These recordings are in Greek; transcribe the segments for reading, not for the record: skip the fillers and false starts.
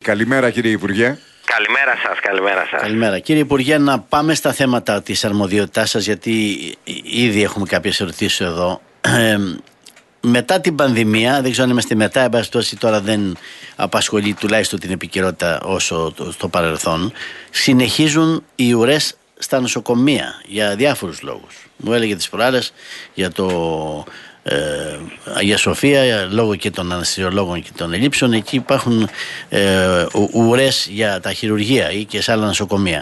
Καλημέρα κύριε Υπουργέ. Καλημέρα σας, καλημέρα σας. Καλημέρα. Κύριε Υπουργέ, να πάμε στα θέματα της αρμοδιότητάς σας, γιατί ήδη έχουμε κάποιες ερωτήσεις εδώ. Μετά την πανδημία, δεν ξέρω αν είμαστε μετά, εν πάση περιπτώσει τώρα δεν απασχολεί τουλάχιστον την επικαιρότητα όσο στο παρελθόν, συνεχίζουν οι ουρές στα νοσοκομεία για διάφορους λόγους. Μου έλεγε τις προάλλες για το Αγία Σοφία, λόγω και των αναισθησιολόγων και των ελλείψεων, εκεί υπάρχουν ουρές για τα χειρουργεία ή και σε άλλα νοσοκομεία.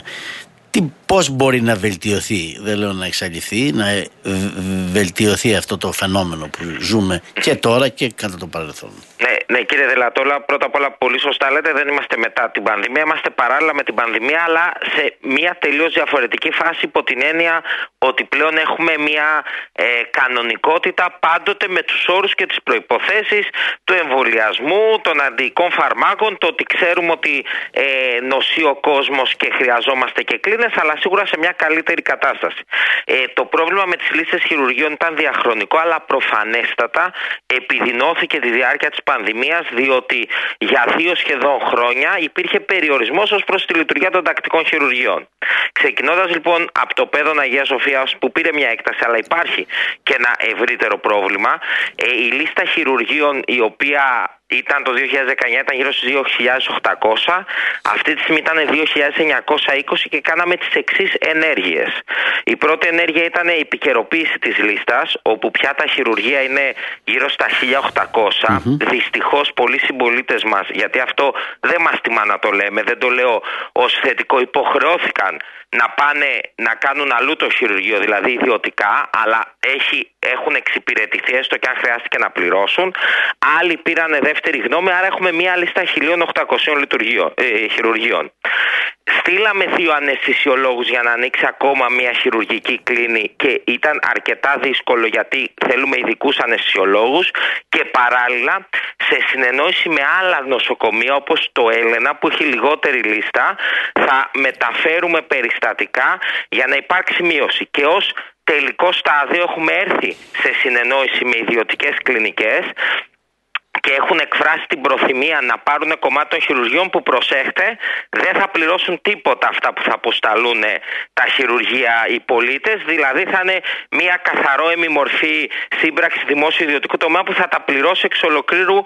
Πώς μπορεί να βελτιωθεί, δεν λέω να εξαλειφθεί, να βελτιωθεί αυτό το φαινόμενο που ζούμε και τώρα και κατά το παρελθόν? Ναι, κύριε Δελατόλα, πρώτα απ' όλα πολύ σωστά λέτε, δεν είμαστε μετά την πανδημία, είμαστε παράλληλα με την πανδημία, αλλά σε μια τελείως διαφορετική φάση, υπό την έννοια ότι πλέον έχουμε μια κανονικότητα πάντοτε με τους όρους και τις προϋποθέσεις του εμβολιασμού, των αντιοικών φαρμάκων, το ότι ξέρουμε ότι νοσεί ο κόσμος και χρειαζόμαστε και κλίνες, αλλά σίγουρα σε μια καλύτερη κατάσταση. Το πρόβλημα με τις λίστες χειρουργείων ήταν διαχρονικό, αλλά προφανέστατα επιδεινώθηκε τη διάρκεια της πανδημίας, διότι για 2 σχεδόν χρόνια υπήρχε περιορισμός ως προς τη λειτουργία των τακτικών χειρουργείων. Ξεκινώντας λοιπόν από το Παιδόν Αγία Σοφίας, που πήρε μια έκταση, αλλά υπάρχει και ένα ευρύτερο πρόβλημα, η λίστα χειρουργείων, η οποία ήταν το 2019, ήταν γύρω στις 2.800, αυτή τη στιγμή ήταν 2.920 και κάναμε τις εξής ενέργειες. Η πρώτη ενέργεια ήταν η επικαιροποίηση της λίστας, όπου πια τα χειρουργεία είναι γύρω στα 1.800. Δυστυχώς πολλοί συμπολίτες μας, γιατί αυτό δεν μας τιμά να το λέμε, δεν το λέω ως θετικό, υποχρεώθηκαν να πάνε να κάνουν αλλού το χειρουργείο, δηλαδή ιδιωτικά, αλλά έχουν εξυπηρετηθεί έστω και αν χρειάστηκε να πληρώσουν. Άλλοι πήραν δεύτερη γνώμη, άρα έχουμε μία λίστα 1.800 χειρουργείων. Στείλαμε 2 αναισθησιολόγους για να ανοίξει ακόμα μία χειρουργική κλίνη και ήταν αρκετά δύσκολο, γιατί θέλουμε ειδικούς αναισθησιολόγους, και παράλληλα σε συνεννόηση με άλλα νοσοκομεία όπως το Έλενα, που έχει λιγότερη λίστα, θα μεταφέρουμε περιστατικά για να υπάρξει μείωση. Και ως τελικό στάδιο έχουμε έρθει σε συνεννόηση με ιδιωτικές κλινικές και έχουν εκφράσει την προθυμία να πάρουν κομμάτι των χειρουργείων, που, προσέχτε, δεν θα πληρώσουν τίποτα αυτά που θα αποσταλούν τα χειρουργεία οι πολίτες, δηλαδή θα είναι μια καθαρόαιμη μορφή σύμπραξη δημόσιο-ιδιωτικού τομέα που θα τα πληρώσει εξ ολοκλήρου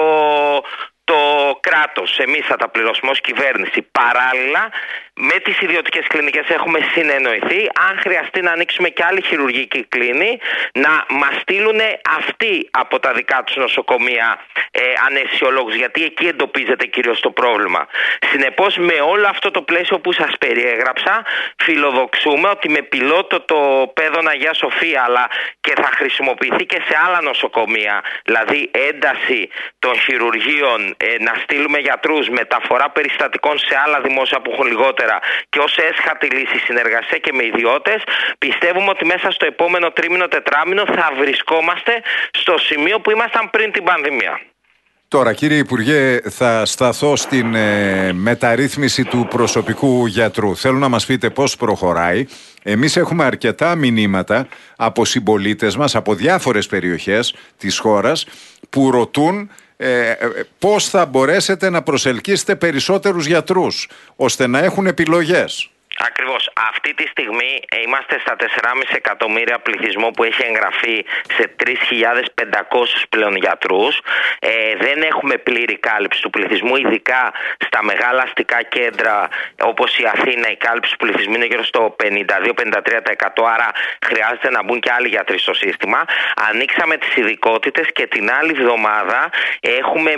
το κράτος. Εμείς θα τα πληρώσουμε ως κυβέρνηση. Παράλληλα, με τις ιδιωτικές κλινικές έχουμε συνεννοηθεί, αν χρειαστεί να ανοίξουμε και άλλη χειρουργική κλίνη, να μας στείλουν αυτοί από τα δικά τους νοσοκομεία αναισθησιολόγους, γιατί εκεί εντοπίζεται κυρίως το πρόβλημα. Συνεπώς, με όλο αυτό το πλαίσιο που σας περιέγραψα, φιλοδοξούμε ότι με πιλότο το Παιδόν Αγία Σοφία, αλλά και θα χρησιμοποιηθεί και σε άλλα νοσοκομεία, δηλαδή ένταση των χειρουργείων, να στείλουμε γιατρούς, μεταφορά περιστατικών σε άλλα δημόσια που έχουν λιγότερα, και ως έσχατη λύση συνεργασία και με ιδιώτες, πιστεύουμε ότι μέσα στο επόμενο τρίμηνο-τετράμηνο θα βρισκόμαστε στο σημείο που ήμασταν πριν την πανδημία. Τώρα κύριε Υπουργέ, θα σταθώ στην μεταρρύθμιση του προσωπικού γιατρού. Θέλω να μας πείτε πώς προχωράει. Εμείς έχουμε αρκετά μηνύματα από συμπολίτες μας από διάφορες περιοχές της χώρας που ρωτούν πώς θα μπορέσετε να προσελκύσετε περισσότερους γιατρούς ώστε να έχουν επιλογές. Ακριβώς. Αυτή τη στιγμή είμαστε στα 4,5 εκατομμύρια πληθυσμό που έχει εγγραφεί σε 3.500 πλέον γιατρούς. Δεν έχουμε πλήρη κάλυψη του πληθυσμού, ειδικά στα μεγάλα αστικά κέντρα όπως η Αθήνα. Η κάλυψη του πληθυσμού είναι γύρω στο 52-53%, άρα χρειάζεται να μπουν και άλλοι γιατροί στο σύστημα. Ανοίξαμε τις ειδικότητες και την άλλη εβδομάδα έχουμε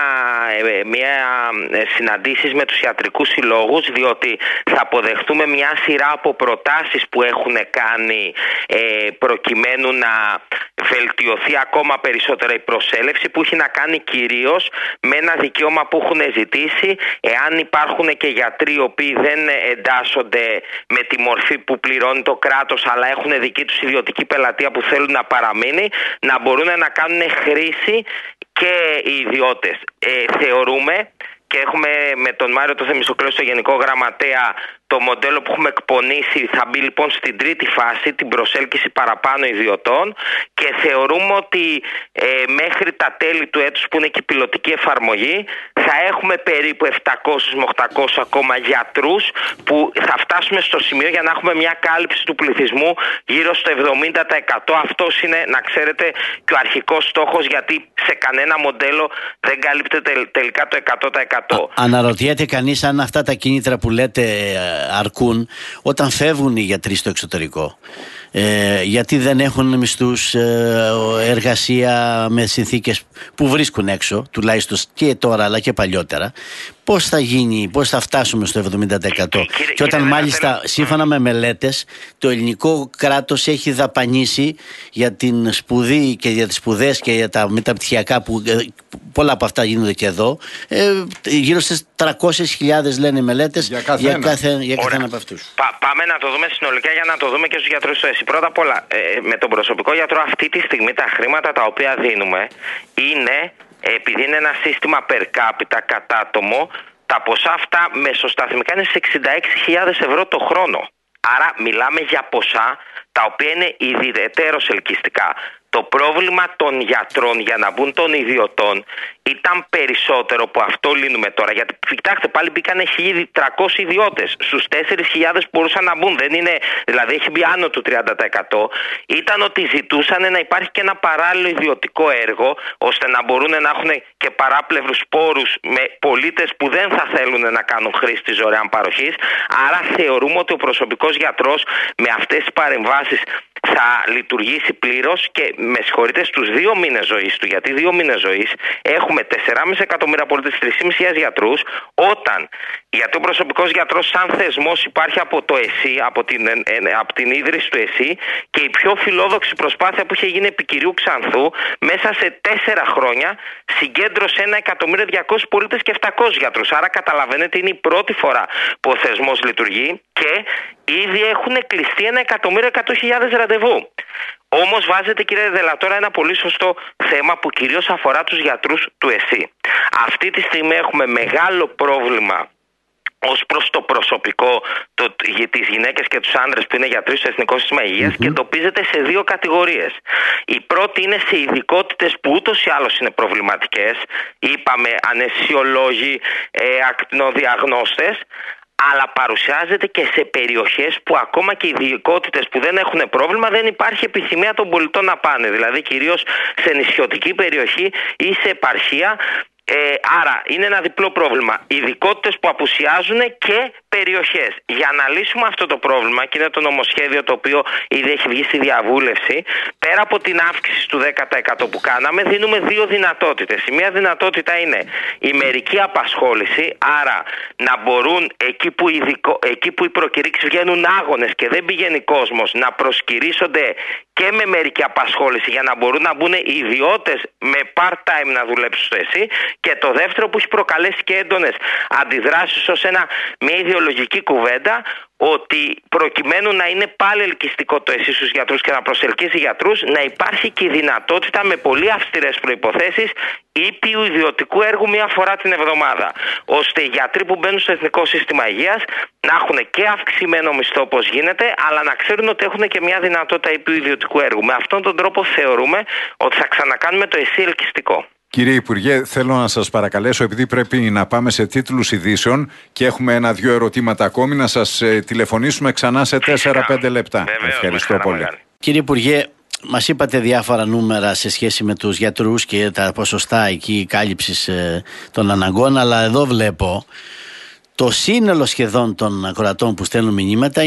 μια συναντήσεις με τους ιατρικούς συλλόγους, διότι θα αποδεχτούμε μια σειρά από προτάσεις που έχουν κάνει προκειμένου να βελτιωθεί ακόμα περισσότερα η προσέλευση, που έχει να κάνει κυρίως με ένα δικαίωμα που έχουν ζητήσει, εάν υπάρχουν και γιατροί οι οποίοι δεν εντάσσονται με τη μορφή που πληρώνει το κράτος, αλλά έχουν δική τους ιδιωτική πελατεία που θέλουν να παραμείνει, να μπορούν να κάνουν χρήση και οι ιδιώτες. Θεωρούμε, και έχουμε με τον Μάριο το Θεμιστοκλέο στο Γενικό Γραμματέα Το μοντέλο που έχουμε εκπονήσει θα μπει λοιπόν στην τρίτη φάση, την προσέλκυση παραπάνω ιδιωτών, και θεωρούμε ότι μέχρι τα τέλη του έτους, που είναι και η πιλωτική εφαρμογή, θα έχουμε περίπου 700 με 800 ακόμα γιατρούς, που θα φτάσουμε στο σημείο για να έχουμε μια κάλυψη του πληθυσμού γύρω στο 70%. Αυτός είναι, να ξέρετε, και ο αρχικός στόχος, γιατί σε κανένα μοντέλο δεν καλύπτεται τελικά το 100%. Αναρωτιέται κανείς αν αυτά τα κίνητρα που λέτε αρκούν όταν φεύγουν οι γιατροί στο εξωτερικό. Γιατί δεν έχουν μισθούς, εργασία με συνθήκες που βρίσκουν έξω, τουλάχιστον και τώρα αλλά και παλιότερα. Πώς θα γίνει, πώς θα φτάσουμε στο 70%? Και όταν μάλιστα σύμφωνα με μελέτες το ελληνικό κράτος έχει δαπανίσει για την σπουδή και για τις σπουδές και για τα μεταπτυχιακά, που πολλά από αυτά γίνονται και εδώ, γύρω στις 300.000 λένε οι μελέτες για καθένα από αυτούς. Πάμε να το δούμε συνολικά για να το δούμε και στους γιατρούς στο ΕΣΥ. Πρώτα απ' όλα, με τον προσωπικό γιατρό αυτή τη στιγμή τα χρήματα τα οποία δίνουμε είναι, επειδή είναι ένα σύστημα per capita κατά άτομο, τα ποσά αυτά μεσοσταθμικά είναι σε 66.000 ευρώ το χρόνο. Άρα μιλάμε για ποσά τα οποία είναι ιδιαιτέρως ελκυστικά. Το πρόβλημα των γιατρών για να μπουν των ιδιωτών ήταν περισσότερο, που αυτό λύνουμε τώρα. Γιατί κοιτάξτε, πάλι μπήκανε 1.300 ιδιώτες στους 4.000 που μπορούσαν να μπουν. Δεν είναι, δηλαδή έχει μπει άνω του 30%. Ήταν ότι ζητούσαν να υπάρχει και ένα παράλληλο ιδιωτικό έργο, ώστε να μπορούν να έχουν και παράπλευρους πόρους με πολίτες που δεν θα θέλουν να κάνουν χρήση της δωρεάν παροχής. Άρα θεωρούμε ότι ο προσωπικός γιατρός με αυτές τις παρεμβάσεις θα λειτουργήσει πλήρως, και με συγχωρείτε, στους 2 μήνες ζωής του, γιατί 2 μήνες ζωής έχουμε 4,5 εκατομμύρια πολίτες, 3.500 γιατρούς, γιατί ο προσωπικός γιατρός σαν θεσμός υπάρχει από το ΕΣΥ, από την ίδρυση του ΕΣΥ, και η πιο φιλόδοξη προσπάθεια που είχε γίνει επί κυρίου Ξανθού, μέσα σε 4 χρόνια συγκέντρωσε 1.200.000 πολίτες και 700 γιατρούς. Άρα καταλαβαίνετε, είναι η πρώτη φορά που ο θεσμός λειτουργεί και ήδη έχουν κλειστεί 1.100.000 ραντεβού. Όμως βάζετε, κύριε Δελατόρα, ένα πολύ σωστό θέμα που κυρίως αφορά τους γιατρούς του ΕΣΥ. Αυτή τη στιγμή έχουμε μεγάλο πρόβλημα ως προς το προσωπικό, τις γυναίκες και τους άνδρες που είναι γιατροί στο Εθνικό Σύστημα Υγείας, και εντοπίζεται σε 2 κατηγορίες. Η πρώτη είναι σε ειδικότητες που ούτως ή άλλως είναι προβληματικές. Είπαμε αναισθησιολόγοι, ακτινοδιαγνώστες. Αλλά παρουσιάζεται και σε περιοχές που ακόμα και οι ειδικότητες που δεν έχουν πρόβλημα, δεν υπάρχει επιθυμία των πολιτών να πάνε. Δηλαδή κυρίως σε νησιωτική περιοχή ή σε επαρχία. Άρα είναι ένα διπλό πρόβλημα. Ειδικότητες που απουσιάζουν και περιοχές. Για να λύσουμε αυτό το πρόβλημα, και είναι το νομοσχέδιο το οποίο ήδη έχει βγει στη διαβούλευση, πέρα από την αύξηση του 10% που κάναμε, δίνουμε 2 δυνατότητες. Η μία δυνατότητα είναι η μερική απασχόληση, άρα να μπορούν εκεί που οι προκηρύξεις βγαίνουν άγονες και δεν πηγαίνει κόσμος, να προσκυρήσονται και με μερική απασχόληση για να μπορούν να μπουν οι ιδιώτες με part-time να δουλέψουν στο ΕΣΥ. Και το δεύτερο, που έχει προκαλέσει και έντονες αντιδράσεις ως μια ιδεολογική κουβέντα, ότι προκειμένου να είναι πάλι ελκυστικό το ΕΣΥ στους γιατρούς και να προσελκύσει γιατρούς, να υπάρχει και η δυνατότητα με πολύ αυστηρές προϋποθέσεις ήπιου ιδιωτικού έργου 1 φορά την εβδομάδα, ώστε οι γιατροί που μπαίνουν στο Εθνικό Σύστημα Υγείας να έχουν και αυξημένο μισθό όπως γίνεται, αλλά να ξέρουν ότι έχουν και μια δυνατότητα ήπιου ιδιωτικού έργου. Με αυτόν τον τρόπο θεωρούμε ότι θα ξανακάνουμε το ΕΣΥ ελκυστικό. Κύριε Υπουργέ, θέλω να σας παρακαλέσω, επειδή πρέπει να πάμε σε τίτλους ειδήσεων και έχουμε 1-2 ερωτήματα ακόμη, να σας τηλεφωνήσουμε ξανά σε 4-5 λεπτά. Βεβαίως, ευχαριστώ πολύ. Κύριε Υπουργέ, μας είπατε διάφορα νούμερα σε σχέση με τους γιατρούς και τα ποσοστά εκεί κάλυψης των αναγκών, αλλά εδώ βλέπω το σύνολο σχεδόν των ακροατών που στέλνουν μηνύματα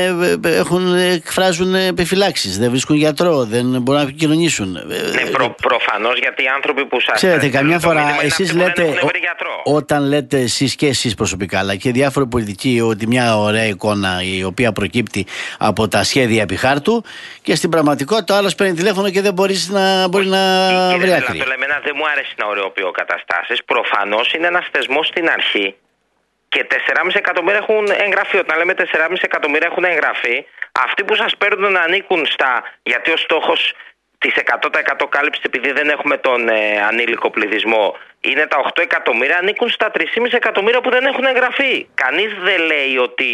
εκφράζουν επιφυλάξεις. Δεν βρίσκουν γιατρό, δεν μπορούν να επικοινωνήσουν. Προφανώς, γιατί οι άνθρωποι που σας... Ξέρετε, καμιά φορά εσείς λέτε, όταν λέτε εσείς και εσείς προσωπικά, αλλά και διάφοροι πολιτικοί, ότι μια ωραία εικόνα η οποία προκύπτει από τα σχέδια επί χάρτου, και στην πραγματικότητα ο άλλος παίρνει τηλέφωνο και δεν μπορεί να βρει άκρη. Εμένα δεν μου αρέσει να ωρεοποιώ καταστάσεις. Προφανώς είναι ένας θεσμός στην αρχή. Και 4,5 εκατομμύρια έχουν εγγραφεί. Όταν λέμε 4,5 εκατομμύρια έχουν εγγραφεί, αυτοί που σας παίρνουν να ανήκουν γιατί ο στόχος της 100% κάλυψης, επειδή δεν έχουμε τον ανήλικο πληθυσμό, είναι τα 8 εκατομμύρια, ανήκουν στα 3,5 εκατομμύρια που δεν έχουν εγγραφεί. Κανείς δεν λέει ότι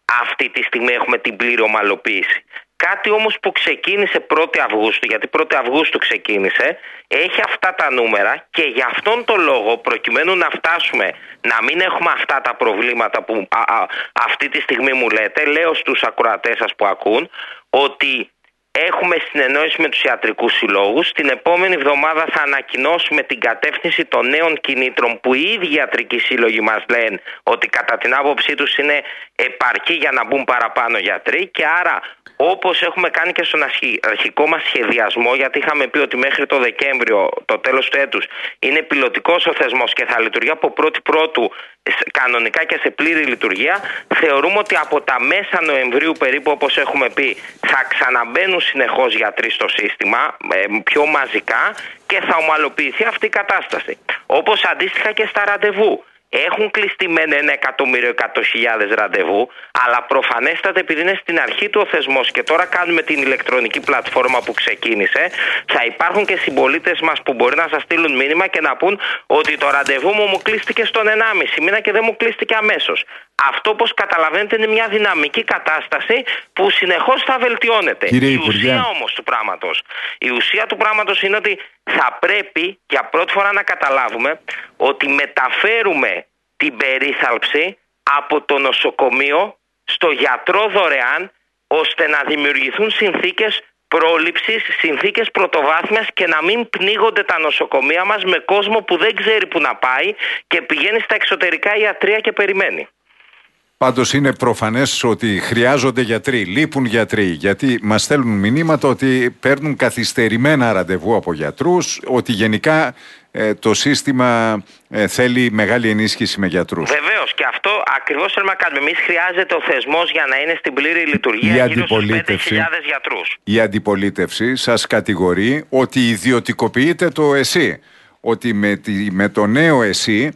αυτή τη στιγμή έχουμε την πλήρη ομαλοποίηση. Κάτι όμως που ξεκίνησε 1η Αυγούστου, γιατί 1η Αυγούστου ξεκίνησε, έχει αυτά τα νούμερα και για αυτόν τον λόγο, προκειμένου να φτάσουμε να μην έχουμε αυτά τα προβλήματα που αυτή τη στιγμή μου λέτε, λέω στους ακροατές σας που ακούν, ότι έχουμε συνεννόηση με τους ιατρικούς συλλόγους. Την επόμενη εβδομάδα θα ανακοινώσουμε την κατεύθυνση των νέων κινήτρων που οι ίδιοι ιατρικοί σύλλογοι μας λένε ότι κατά την άποψή τους είναι επαρκή για να μπουν παραπάνω γιατροί, και άρα, όπως έχουμε κάνει και στον αρχικό μας σχεδιασμό, γιατί είχαμε πει ότι μέχρι το Δεκέμβριο, το τέλος του έτους, είναι πιλωτικός ο θεσμός και θα λειτουργεί από 1η Πρώτου κανονικά και σε πλήρη λειτουργία, θεωρούμε ότι από τα μέσα Νοεμβρίου περίπου, όπως έχουμε πει, θα ξαναμπαίνουν συνεχώς γιατροί στο σύστημα πιο μαζικά και θα ομαλοποιηθεί αυτή η κατάσταση. Όπως αντίστοιχα και στα ραντεβού. Έχουν κλειστεί με 1.100.000 ραντεβού, αλλά προφανέστατα επειδή είναι στην αρχή του ο θεσμός και τώρα κάνουμε την ηλεκτρονική πλατφόρμα που ξεκίνησε, θα υπάρχουν και συμπολίτες μας που μπορεί να σας στείλουν μήνυμα και να πούν ότι το ραντεβού μου κλείστηκε στον 1,5 μήνα και δεν μου κλείστηκε αμέσως. Αυτό, όπως καταλαβαίνετε, είναι μια δυναμική κατάσταση που συνεχώς θα βελτιώνεται. Η ουσία όμως του πράγματος, είναι ότι θα πρέπει για πρώτη φορά να καταλάβουμε ότι μεταφέρουμε την περίθαλψη από το νοσοκομείο στο γιατρό δωρεάν, ώστε να δημιουργηθούν συνθήκες πρόληψης, συνθήκες πρωτοβάθμιας και να μην πνίγονται τα νοσοκομεία μας με κόσμο που δεν ξέρει που να πάει και πηγαίνει στα εξωτερικά ιατρεία και περιμένει. Πάντως είναι προφανές ότι χρειάζονται γιατροί, λείπουν γιατροί, γιατί μας στέλνουν μηνύματα ότι παίρνουν καθυστερημένα ραντεβού από γιατρούς, ότι γενικά το σύστημα θέλει μεγάλη ενίσχυση με γιατρούς. Βεβαίως, και αυτό ακριβώς θέλουμε να κάνουμε. Εμείς χρειάζεται ο θεσμός για να είναι στην πλήρη λειτουργία γύρω στους 5.000 γιατρούς. Η αντιπολίτευση σας κατηγορεί ότι ιδιωτικοποιείται το ΕΣΥ, ότι με το νέο ΕΣΥ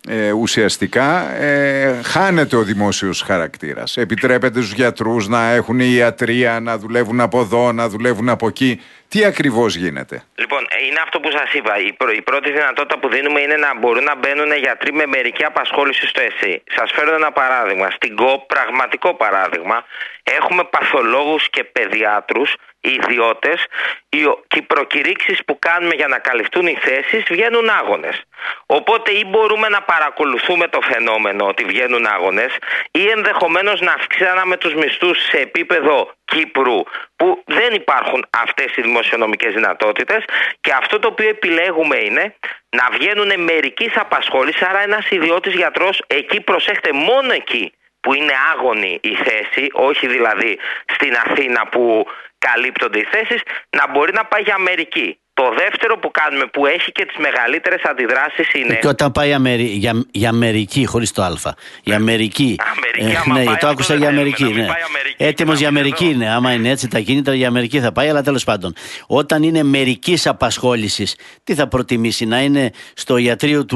ουσιαστικά χάνεται ο δημόσιος χαρακτήρας. Επιτρέπεται στους γιατρούς να έχουν ιατρία, να δουλεύουν από εδώ, να δουλεύουν από εκεί. Τι ακριβώς γίνεται? Λοιπόν, είναι αυτό που σας είπα. Η πρώτη δυνατότητα που δίνουμε είναι να μπορούν να μπαίνουν γιατροί με μερική απασχόληση στο ΕΣΥ. Σας φέρω ένα παράδειγμα. Στην ΚΟΠ, πραγματικό παράδειγμα, έχουμε παθολόγους και παιδιάτρους, ιδιώτες, και οι προκηρύξεις που κάνουμε για να καλυφθούν οι θέσεις βγαίνουν άγονες. Οπότε ή μπορούμε να παρακολουθούμε το φαινόμενο ότι βγαίνουν άγονες, ή ενδεχομένως να αυξάναμε τους μισθούς σε επίπεδο Κύπρου, που δεν υπάρχουν αυτές οι δημοσιονομικές δυνατότητες, και αυτό το οποίο επιλέγουμε είναι να βγαίνουν μερικής απασχόλησης, άρα ένας ιδιώτης γιατρός εκεί, προσέχτε, μόνο εκεί που είναι άγονη η θέση, όχι δηλαδή στην Αθήνα που καλύπτονται οι θέσεις, να μπορεί να πάει για Αμερική. Το δεύτερο που κάνουμε, που έχει και τις μεγαλύτερες αντιδράσεις, είναι... Και όταν πάει για Αμερική, χωρίς το α. Για Αμερική. Ναι, το άκουσα για Αμερική. Ναι. Έτοιμος για Αμερική είναι. Άμα είναι έτσι τα κίνητρα, για Αμερική θα πάει, αλλά τέλος πάντων. Όταν είναι μερικής απασχόλησης, τι θα προτιμήσει, να είναι στο ιατρείο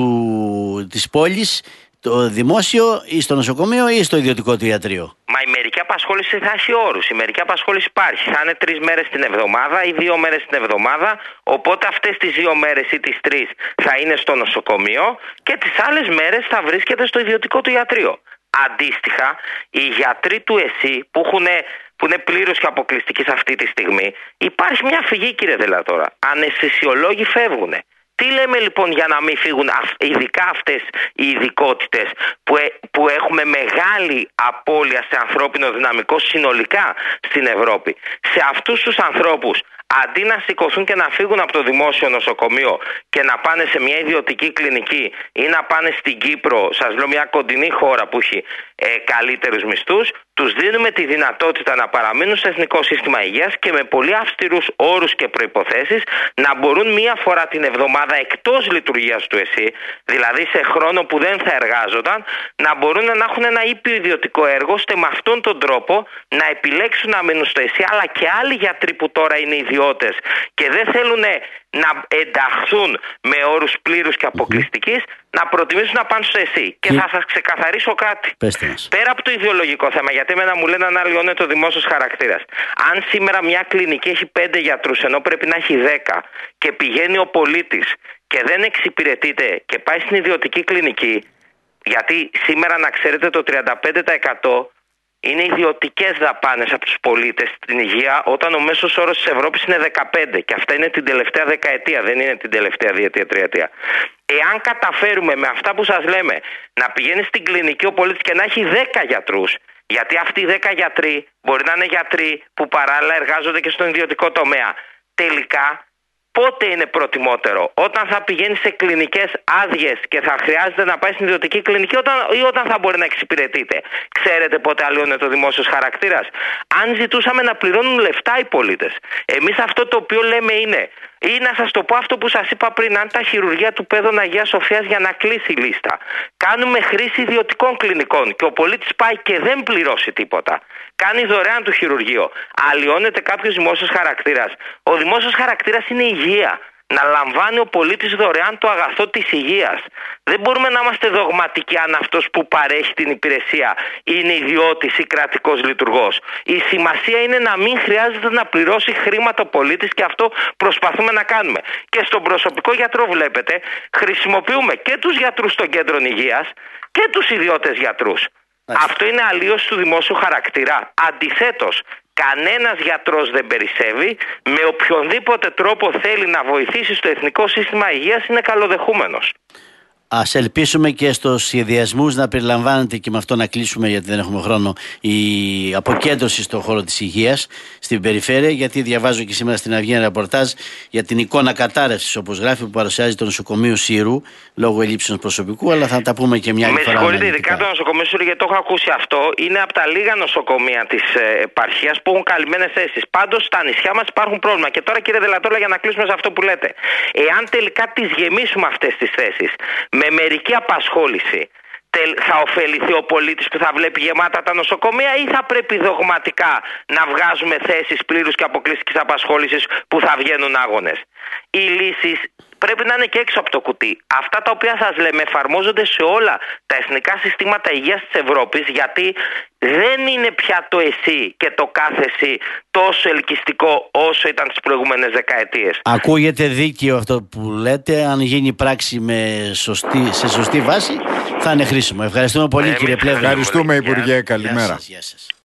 της πόλης, το δημόσιο, ή στο νοσοκομείο, ή στο ιδιωτικό του ιατρείο? Μα η μερική απασχόληση θα έχει όρους. Η μερική απασχόληση υπάρχει. Θα είναι 3 μέρες την εβδομάδα ή 2 μέρες την εβδομάδα. Οπότε αυτές τις 2 μέρες ή τις 3 θα είναι στο νοσοκομείο και τις άλλες μέρες θα βρίσκεται στο ιδιωτικό του ιατρείο. Αντίστοιχα, οι γιατροί του ΕΣΥ που είναι πλήρως και αποκλειστικοί σε αυτή τη στιγμή, υπάρχει μια φυγή, κύριε Δελατόρα. Αναισθησιολόγοι φεύγουν. Τι λέμε λοιπόν για να μην φύγουν ειδικά αυτές οι ειδικότητες που έχουμε μεγάλη απώλεια σε ανθρώπινο δυναμικό συνολικά στην Ευρώπη? Σε αυτούς τους ανθρώπους, αντί να σηκωθούν και να φύγουν από το δημόσιο νοσοκομείο και να πάνε σε μια ιδιωτική κλινική ή να πάνε στην Κύπρο, σας λέω μια κοντινή χώρα που έχει καλύτερους μισθούς, τους δίνουμε τη δυνατότητα να παραμείνουν στο Εθνικό Σύστημα Υγείας και με πολύ αυστηρούς όρους και προϋποθέσεις να μπορούν μία φορά την εβδομάδα εκτός λειτουργίας του ΕΣΥ, δηλαδή σε χρόνο που δεν θα εργάζονταν, να μπορούν να έχουν ένα ήπιο ιδιωτικό έργο, ώστε με αυτόν τον τρόπο να επιλέξουν να μείνουν στο ΕΣΥ, αλλά και άλλοι γιατροί που τώρα είναι ιδιώτες και δεν θέλουν να ενταχθούν με όρους πλήρους και αποκλειστικής, να προτιμήσουν να πάνε στο ΕΣΥ. Και θα σας ξεκαθαρίσω κάτι. Πέρα από το ιδεολογικό θέμα, γιατί εμένα μου λένε να αλλοιώνεται ο δημόσιος χαρακτήρας. Αν σήμερα μια κλινική έχει 5 γιατρούς, ενώ πρέπει να έχει 10, και πηγαίνει ο πολίτης και δεν εξυπηρετείται και πάει στην ιδιωτική κλινική, γιατί σήμερα, να ξέρετε, το 35% Είναι ιδιωτικές δαπάνες από τους πολίτες στην υγεία, όταν ο μέσος όρος της Ευρώπης είναι 15, και αυτά είναι την τελευταία δεκαετία, δεν είναι την τελευταία διετία, τριετία. Εάν καταφέρουμε με αυτά που σας λέμε να πηγαίνει στην κλινική ο πολίτης και να έχει 10 γιατρούς, γιατί αυτοί οι 10 γιατροί μπορεί να είναι γιατροί που παράλληλα εργάζονται και στον ιδιωτικό τομέα, τελικά πότε είναι προτιμότερο? Όταν θα πηγαίνει σε κλινικές άδειες και θα χρειάζεται να πάει στην ιδιωτική κλινική, ή όταν θα μπορεί να εξυπηρετείται? Ξέρετε πότε αλλοιώνεται ο δημόσιος χαρακτήρας? Αν ζητούσαμε να πληρώνουν λεφτά οι πολίτες. Εμείς αυτό το οποίο λέμε είναι, ή να σας το πω αυτό που σας είπα πριν, αν τα χειρουργεία του Παιδών Αγίας Σοφίας, για να κλείσει η λίστα, κάνουμε χρήση ιδιωτικών κλινικών και ο πολίτης πάει και δεν πληρώσει τίποτα, κάνει δωρεάν το χειρουργείο, αλλοιώνεται κάποιος δημόσιος χαρακτήρας? Ο δημόσιος χαρακτήρας είναι υγεία. Να λαμβάνει ο πολίτης δωρεάν το αγαθό της υγείας. Δεν μπορούμε να είμαστε δογματικοί αν αυτός που παρέχει την υπηρεσία είναι ιδιώτης ή κρατικός λειτουργός. Η σημασία είναι να μην χρειάζεται να πληρώσει χρήματα ο πολίτης, και αυτό προσπαθούμε να κάνουμε. Και στον προσωπικό γιατρό βλέπετε, χρησιμοποιούμε και τους γιατρούς των κέντρων υγείας και τους ιδιώτες γιατρούς. Αυτό είναι αλλίωση του δημόσιου χαρακτήρα. Αντιθέτως, κανένας γιατρός δεν περισσεύει. Με οποιονδήποτε τρόπο θέλει να βοηθήσει στο Εθνικό Σύστημα Υγείας είναι καλοδεχούμενος. Ας ελπίσουμε και στους σχεδιασμούς να περιλαμβάνεται, και με αυτό να κλείσουμε γιατί δεν έχουμε χρόνο, η αποκέντρωση στον χώρο της υγείας στην περιφέρεια, γιατί διαβάζω και σήμερα στην Αυγή ένα ρεπορτάζ για την εικόνα κατάρρευσης, όπως γράφει, που παρουσιάζει το νοσοκομείο Σύρου λόγω ελλείψεως προσωπικού, αλλά θα τα πούμε και μια άλλη φορά. Με συγχωρείτε, ειδικά το νοσοκομείο Σύρου, γιατί το έχω ακούσει αυτό, είναι από τα λίγα νοσοκομεία της επαρχίας που έχουν καλυμμένες θέσεις. Πάντως στα νησιά μας υπάρχουν πρόβλημα. Και τώρα, κύριε Δελατόλα, για να κλείσουμε σε αυτό που λέτε, εάν τελικά τις γεμίσουμε αυτές τις θέσεις με μερική απασχόληση, θα ωφεληθεί ο πολίτης που θα βλέπει γεμάτα τα νοσοκομεία, ή θα πρέπει δογματικά να βγάζουμε θέσεις πλήρους και αποκλειστικής απασχόλησης που θα βγαίνουν άγονες? Οι λύσεις πρέπει να είναι και έξω από το κουτί. Αυτά τα οποία σας λέμε εφαρμόζονται σε όλα τα εθνικά συστήματα υγείας της Ευρώπης, γιατί δεν είναι πια το εσύ και το κάθε εσύ τόσο ελκυστικό όσο ήταν τις προηγούμενες δεκαετίες. Ακούγεται δίκαιο αυτό που λέτε. Αν γίνει πράξη σε σωστή βάση, θα είναι χρήσιμο. Ευχαριστούμε πολύ, κύριε Πλεύρη. Ευχαριστούμε, Υπουργέ. Καλημέρα. Γεια σας.